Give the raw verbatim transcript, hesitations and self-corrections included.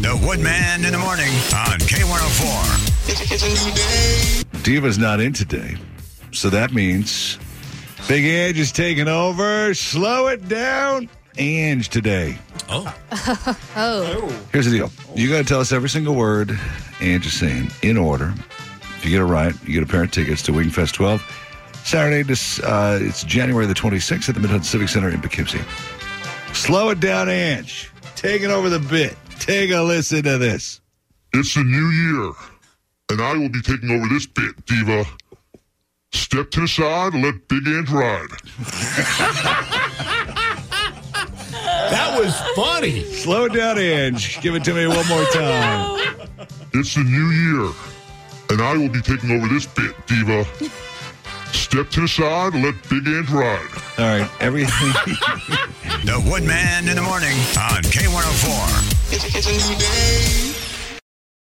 The Woodman in the morning on K one oh four. It's, it's a new day. Diva's not in today, so that means Big Ange is taking over. Slow it down, Ange, today. Oh. Oh. Here's the deal. You got to tell us every single word Ange is saying in order. If you get it right, you get a pair of tickets to Wingfest twelve. Saturday, this, uh, it's January the twenty-sixth at the Mid-Hudson Civic Center in Poughkeepsie. Slow it down, Ange. Taking over the bit. Take a listen to this. It's a new year, and I will be taking over this bit, Diva. Step to the side and let Big Ange ride. That was funny. Slow it down, Ange. Give it to me one more time. It's a new year, and I will be taking over this bit, Diva. Step to the side and let Big Ange ride. All right, everything. The Woodman in the morning on K one oh four. It's, it's a new day.